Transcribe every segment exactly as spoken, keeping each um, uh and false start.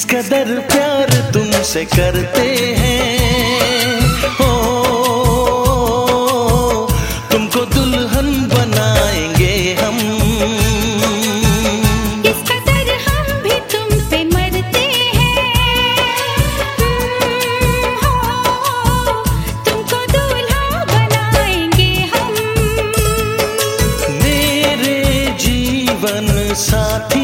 कदर प्यार तुमसे करते हैं हो, तुमको दुल्हन बनाएंगे हम। इस कदर हम भी तुम पे मरते हैं हो, तुमको दूल्हा बनाएंगे हम। मेरे जीवन साथी,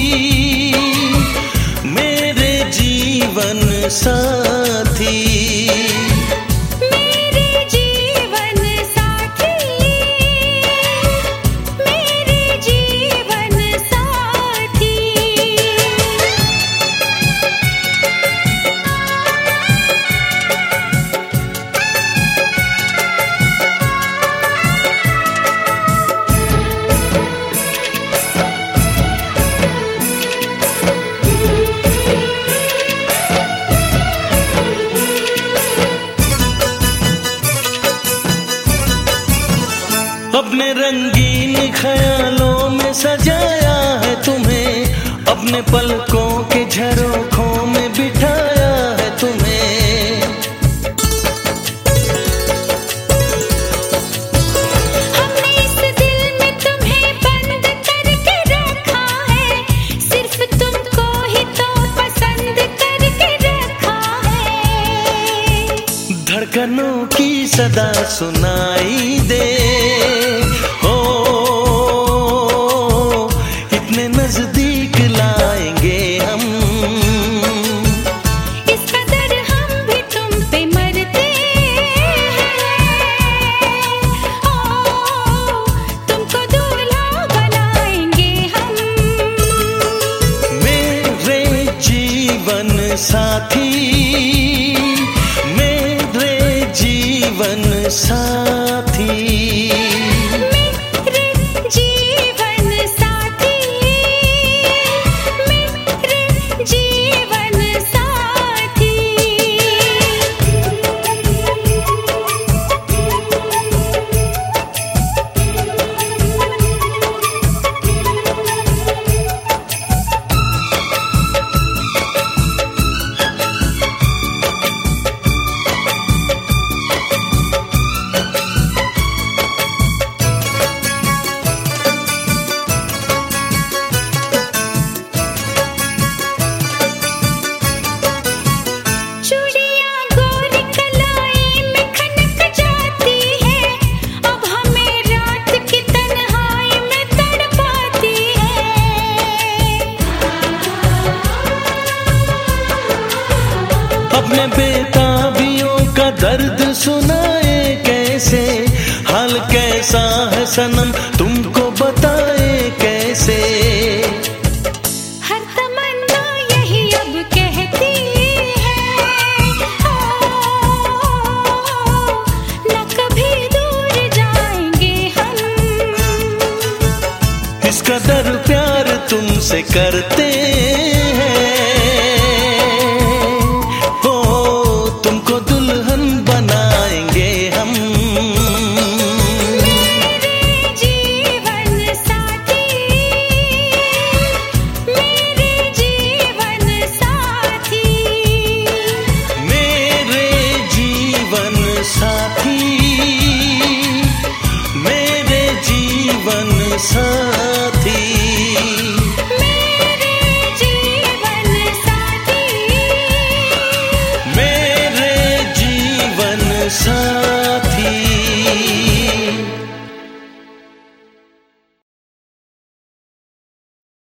मेरे जीवन साथी, मेरे जीवन साथी, मेरे जीवन साथी। अपने रंगीन ख्यालों में सजाया है तुम्हें, अपने पलकों के झरोखों में बिठाया है तुम्हें। हमने इस दिल में तुम्हें बंद करके रखा है, सिर्फ तुमको ही तो पसंद करके रखा है। धड़कनों की सदा सुनाई दे हो, इतने नजदीक लाएंगे हम। इस कदर हम भी तुम पे मरते हैं ओ, तुमको दूल्हा बनाएंगे हम। मेरे जीवन साथी, मेरे जीवन साथी, मेरे जीवन साथी, मेरे जीवन साथी। चूड़ियां गोरी कलाई में खनक जाती है, अब हमें रात की तन्हाई में तड़पाती है। अपने बेताबियों का दर्द सुनाए कैसे, हाल कैसा है सनम तुमको बताए कैसे। हर तमन्ना यही अब कहती है ओ, न कभी दूर जाएंगे हम। इस कदर प्यार तुमसे करते हैं हो, तुमको दुल्हन बनाएंगे हम। मेरे जीवन साथी, मेरे जीवन साथी, मेरे जीवन साथी, मेरे जीवन साथी, मेरे जीवन साथी, मेरे जीवन साथी।